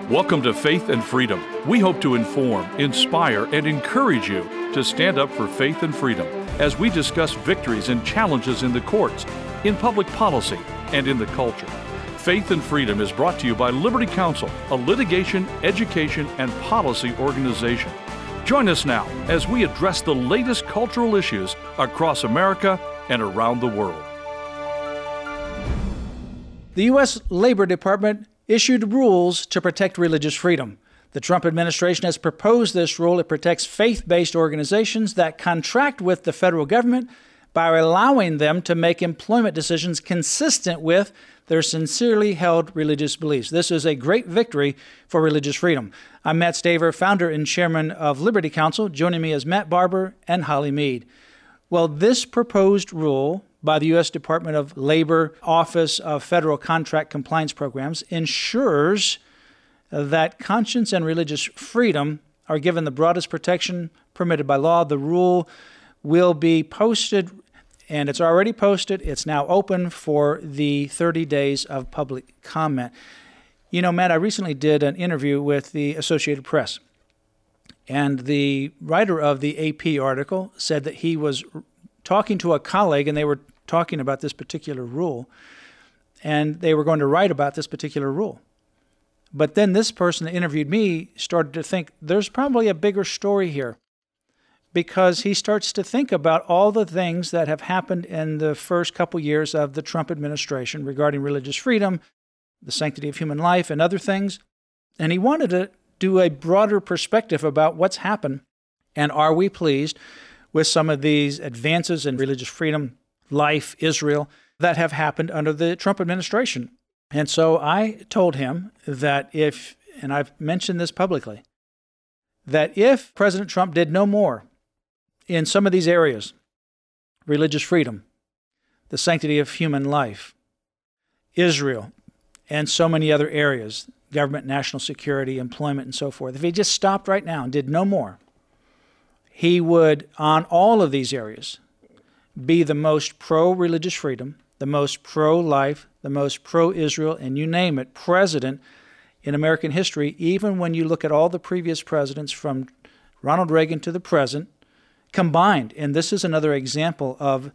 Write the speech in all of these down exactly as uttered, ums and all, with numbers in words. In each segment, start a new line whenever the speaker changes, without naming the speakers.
Welcome to Faith and Freedom. We hope to inform, inspire, and encourage you to stand up for faith and freedom as we discuss victories and challenges in the courts, in public policy, and in the culture. Faith and Freedom is brought to you by Liberty Counsel, a litigation, education, and policy organization. Join us now as we address the latest cultural issues across America and around the world.
The U S Labor Department issued rules to protect religious freedom. The Trump administration has proposed this rule. It protects faith-based organizations that contract with the federal government by allowing them to make employment decisions consistent with their sincerely held religious beliefs. This is a great victory for religious freedom. I'm Matt Staver, founder and chairman of Liberty Counsel. Joining me is Matt Barber and Holly Mead. Well, this proposed rule by the U S Department of Labor Office of Federal Contract Compliance Programs ensures that conscience and religious freedom are given the broadest protection permitted by law. The rule will be posted, and it's already posted. It's now open for the thirty days of public comment. You know, Matt, I recently did an interview with the Associated Press, and the writer of the A P article said that he was talking to a colleague, and they were talking about this particular rule, and they were going to write about this particular rule. But then this person that interviewed me started to think there's probably a bigger story here, because he starts to think about all the things that have happened in the first couple years of the Trump administration regarding religious freedom, the sanctity of human life, and other things. And he wanted to do a broader perspective about what's happened, and are we pleased with some of these advances in religious freedom, life, Israel, that have happened under the Trump administration. And so I told him that if, and I've mentioned this publicly, that if President Trump did no more in some of these areas, religious freedom, the sanctity of human life, Israel, and so many other areas, government, national security, employment, and so forth, if he just stopped right now and did no more, he would, on all of these areas, be the most pro-religious freedom, the most pro-life, the most pro-Israel, and you name it, president in American history, even when you look at all the previous presidents from Ronald Reagan to the present, combined. And this is another example of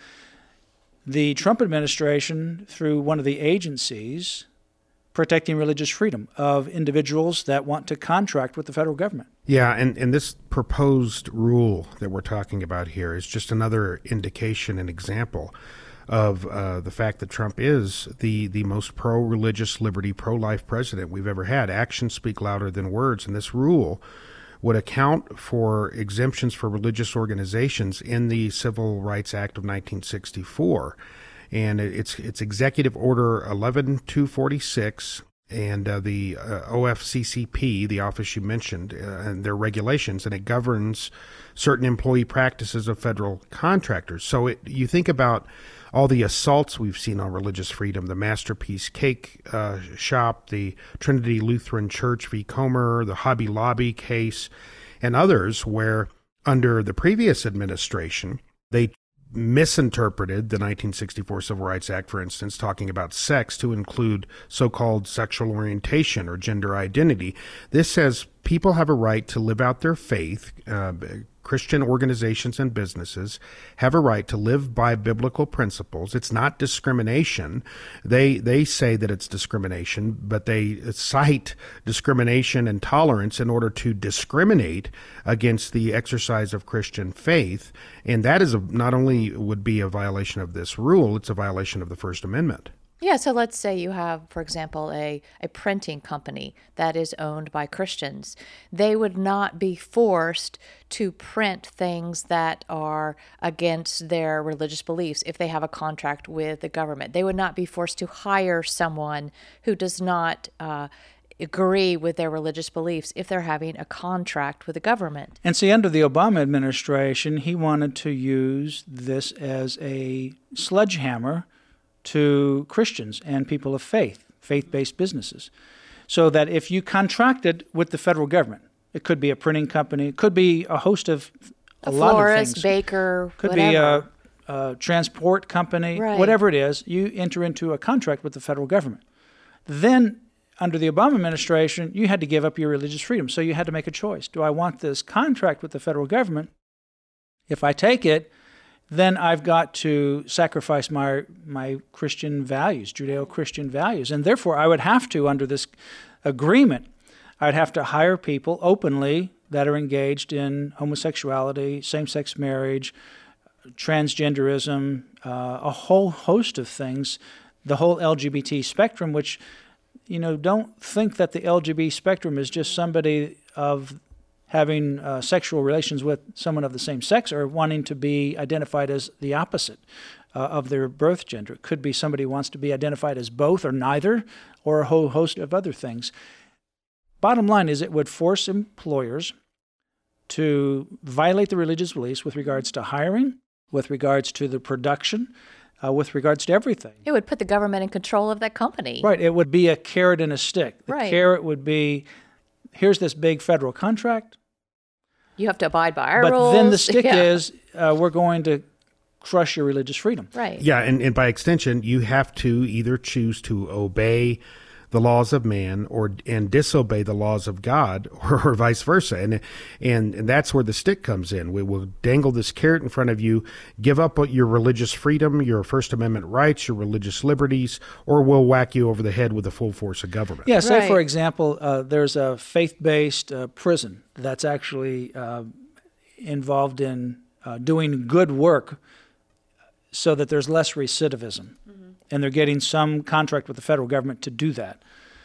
the Trump administration, through one of the agencies, protecting religious freedom of individuals that want to contract with the federal government.
Yeah, and, and this proposed rule that we're talking about here is just another indication and example of uh, the fact that Trump is the, the most pro-religious liberty, pro-life president we've ever had. Actions speak louder than words, and this rule would account for exemptions for religious organizations in the Civil Rights Act of nineteen sixty-four. And it's it's Executive Order eleven two forty-six, and uh, the uh, O F C C P, the office you mentioned, uh, and their regulations, and it governs certain employee practices of federal contractors. So it, you think about all the assaults we've seen on religious freedom, the Masterpiece Cake uh, Shop, the Trinity Lutheran Church v. Comer, the Hobby Lobby case, and others where under the previous administration, they misinterpreted the nineteen sixty-four Civil Rights Act, for instance, talking about sex to include so-called sexual orientation or gender identity. This says people have a right to live out their faith. Uh, Christian organizations and businesses have a right to live by biblical principles. It's not discrimination. They they say that it's discrimination, but they cite discrimination and tolerance in order to discriminate against the exercise of Christian faith. And that is a, not only would be a violation of this rule, it's a violation of the First Amendment.
Yeah, so let's say you have, for example, a, a printing company that is owned by Christians. They would not be forced to print things that are against their religious beliefs if they have a contract with the government. They would not be forced to hire someone who does not uh, agree with their religious beliefs if they're having a contract with the government.
And see, under the Obama administration, he wanted to use this as a sledgehammer to Christians and people of faith, faith-based businesses, so that if you contracted with the federal government, it could be a printing company, it could be a host of a, a lot
florist,
of things.
baker,
could
whatever.
be a, a transport company,
right.
Whatever it is, you enter into a contract with the federal government. Then under the Obama administration, you had to give up your religious freedom. So you had to make a choice. Do I want this contract with the federal government? If I take it, then I've got to sacrifice my my Christian values, Judeo-Christian values. And therefore, I would have to, under this agreement, I'd have to hire people openly that are engaged in homosexuality, same-sex marriage, transgenderism, uh, a whole host of things, the whole L G B T spectrum, which, you know, don't think that the L G B T spectrum is just somebody of having uh, sexual relations with someone of the same sex or wanting to be identified as the opposite uh, of their birth gender. It could be somebody who wants to be identified as both or neither, or a whole host of other things. Bottom line is it would force employers to violate the religious beliefs with regards to hiring, with regards to the production, uh, with regards to everything.
It would put the government in control of that company.
Right. It would be a carrot and a stick. The
right.
carrot would be, here's this big federal contract.
You have to abide by our
but
rules.
But then the stick
yeah.
is, uh, we're going to crush your religious freedom.
Right.
Yeah, and, and by extension, you have to either choose to obey the laws of man or and disobey the laws of God, or, or vice versa. And, and and that's where the stick comes in. We will dangle this carrot in front of you, give up your religious freedom, your First Amendment rights, your religious liberties, or we'll whack you over the head with the full force of government.
Yeah, say,
right.
for example, uh, there's a faith-based uh, prison that's actually uh, involved in uh, doing good work so that there's less recidivism. Mm-hmm. And they're getting some contract with the federal government to do that.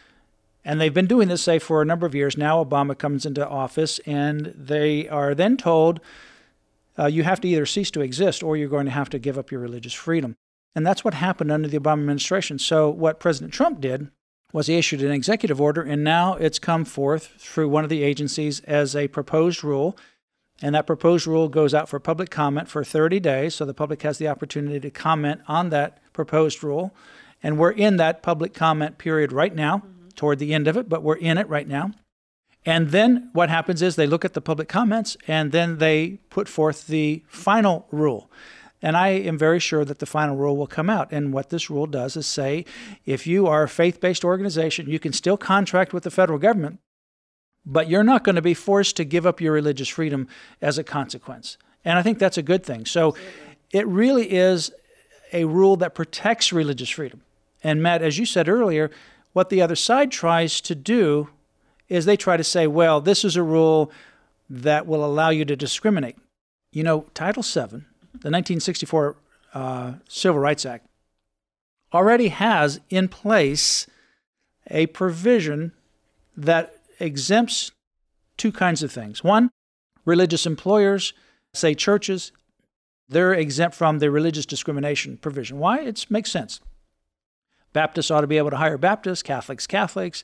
And they've been doing this, say, for a number of years. Now Obama comes into office, and they are then told, uh, you have to either cease to exist or you're going to have to give up your religious freedom. And that's what happened under the Obama administration. So what President Trump did was he issued an executive order, and now it's come forth through one of the agencies as a proposed rule. And that proposed rule goes out for public comment for thirty days, so the public has the opportunity to comment on that proposed rule. And we're in that public comment period right now, mm-hmm. toward the end of it, but we're in it right now. And then what happens is they look at the public comments, and then they put forth the final rule. And I am very sure that the final rule will come out. And what this rule does is say, if you are a faith-based organization, you can still contract with the federal government, but you're not going to be forced to give up your religious freedom as a consequence. And I think that's a good thing. So it really is a rule that protects religious freedom. And Matt, as you said earlier, what the other side tries to do is they try to say, well, this is a rule that will allow you to discriminate. You know, Title seven, the nineteen sixty-four uh, Civil Rights Act, already has in place a provision that exempts two kinds of things. One, religious employers, say churches, they're exempt from the religious discrimination provision. Why? It makes sense. Baptists ought to be able to hire Baptists, Catholics, Catholics,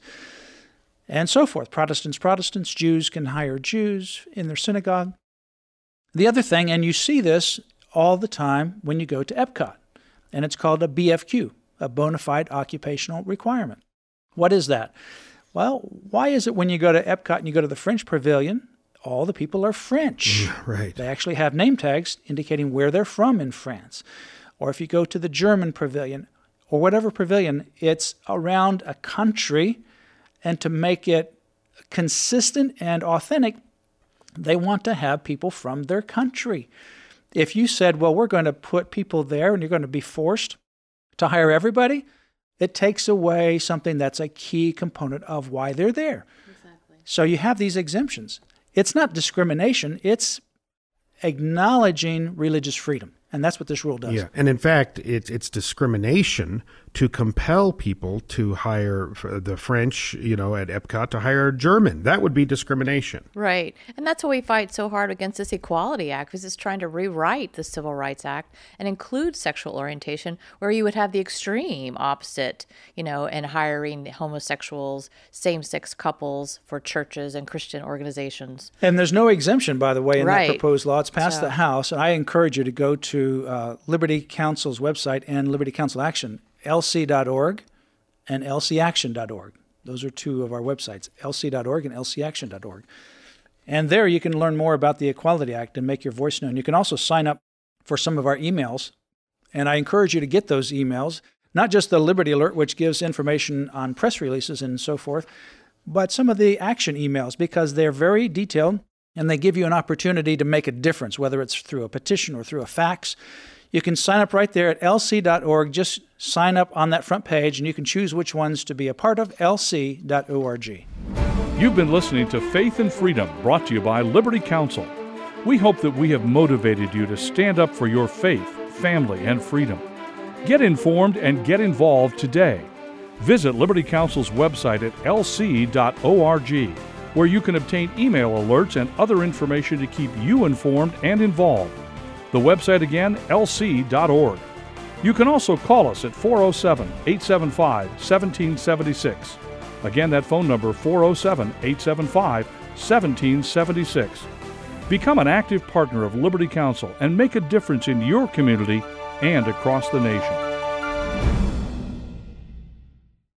and so forth. Protestants, Protestants, Jews can hire Jews in their synagogue. The other thing, and you see this all the time when you go to Epcot, and it's called a B F Q, a bona fide occupational requirement. What is that? Well, why is it when you go to Epcot and you go to the French Pavilion, all the people are French?
Right.
They actually have name tags indicating where they're from in France. Or if you go to the German Pavilion, or whatever pavilion, it's around a country, and to make it consistent and authentic, they want to have people from their country. If you said, well, we're going to put people there and you're going to be forced to hire everybody, it takes away something that's a key component of why they're there.
Exactly.
So you have these exemptions. It's not discrimination, it's acknowledging religious freedom. And that's what this rule does.
Yeah, and in fact, it's it's discrimination to compel people to hire the French, you know, at Epcot to hire a German. That would be discrimination.
Right. And that's why we fight so hard against this Equality Act, because it's trying to rewrite the Civil Rights Act and include sexual orientation, where you would have the extreme opposite, you know, and hiring homosexuals, same-sex couples for churches and Christian organizations.
And there's no exemption, by the way, in
right.
that proposed law. It's passed
so.
the House. And I encourage you to go to uh, Liberty Counsel's website and Liberty Counsel Action, L C dot org and L C action dot org. Those are two of our websites, L C dot org and L C action dot org. And there you can learn more about the Equality Act and make your voice known. You can also sign up for some of our emails, and I encourage you to get those emails. Not just the Liberty Alert, which gives information on press releases and so forth, but some of the action emails, because they're very detailed and they give you an opportunity to make a difference, whether it's through a petition or through a fax. You can sign up right there at L C dot org. Just sign up on that front page, and you can choose which ones to be a part of, L C dot org.
You've been listening to Faith and Freedom, brought to you by Liberty Counsel. We hope that we have motivated you to stand up for your faith, family, and freedom. Get informed and get involved today. Visit Liberty Counsel's website at L C dot org, where you can obtain email alerts and other information to keep you informed and involved. The website again, L C dot org. You can also call us at four oh seven, eight seven five, one seven seven six. Again, that phone number, four oh seven, eight seven five, one seven seven six. Become an active partner of Liberty Counsel and make a difference in your community and across the nation.